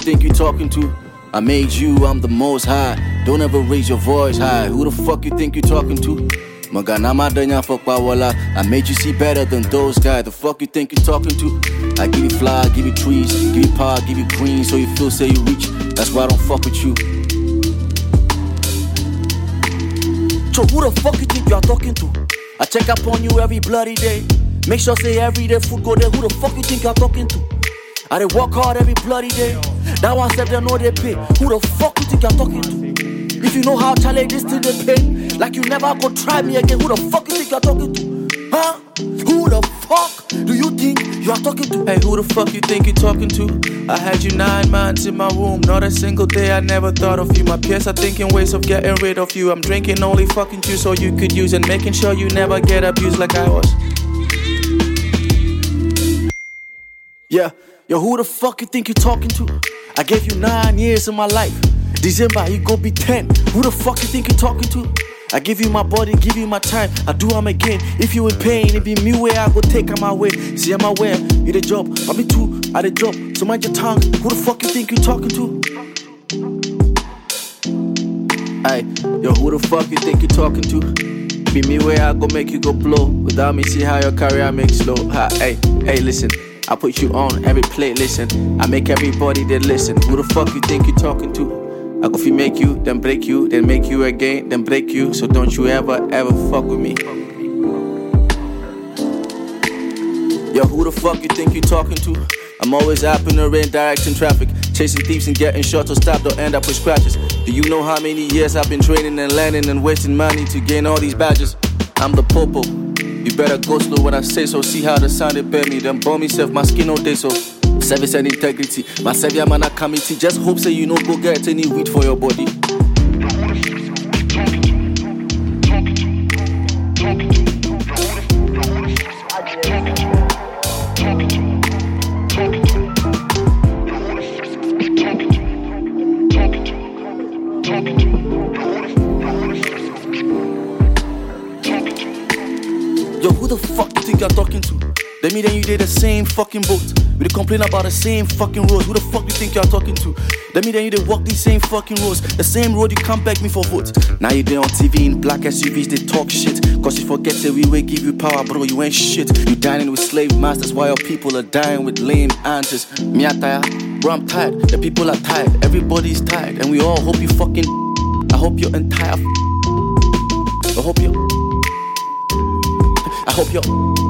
think you talking to? I made you, I'm the most high. Don't ever raise your voice high. Who the fuck you think you talking to? I made you see better than those guys. The fuck you think you talking to? I give you fly, give you trees, give you power, give you green, so you feel say you reach. That's why I don't fuck with you. So who the fuck you think you are talking to? I check up on you every bloody day. Make sure say every day food go there. Who the fuck you think you are talking to? I dey work hard every bloody day. That one said they know they pay. Who the fuck you think you are talking to? If you know how challenge this thing they pay, like you never go try me again. Who the fuck you think you are talking to? Huh? Who the fuck do you think you are talking to? Hey, who the fuck you think you talking to? I had you 9 months in my womb. Not a single day I never thought of you. My peers are thinking ways of getting rid of you. I'm drinking only fucking juice so you could use, and making sure you never get abused like I was. Yeah, yo, who the fuck you think you talking to? I gave you 9 years of my life. December, you gon' be 10. Who the fuck you think you talking to? I give you my body, give you my time. I do them again. If you in pain, it be me where I go take on my way. See, I'm aware, you the job. I be too, I the job. So mind your tongue. Who the fuck you think you talking to? Aye, yo, who the fuck you think you talking to? Be me where I go make you go blow. Without me, see how your career makes slow. Hey, listen. I put you on every plate, listen. I make everybody that listen. Who the fuck you think you talking to? I go fi make you, then break you, then make you again, then break you. So don't you ever fuck with me. Yo, who the fuck you think you talking to? I'm always up in the rain, directing traffic, chasing thieves and getting shot or stopped or end up with scratches. Do you know how many years I've been training and learning and wasting money to gain all these badges? I'm the popo. You better go slow when I say so. See how the sound it bear me, then bomb myself, my skin all day so. Service and integrity, my savior man a committee. Just hope say you no go get any weed for your body. Yo, who the fuck you think you're talking to? Let me then you did the same fucking boat. We complain about the same fucking roads. Who the fuck you think you're talking to? Let me then you did walk these same fucking roads. The same road you can't beg me for votes. Now you there on TV in black SUVs, they talk shit. Cause you forget that we will give you power, bro, you ain't shit. You dining with slave masters while your people are dying with lame answers. Me I'm tired, bro, I'm tired. The people are tired, everybody's tired. And we all hope you fucking, I hope you're entire, I hope you're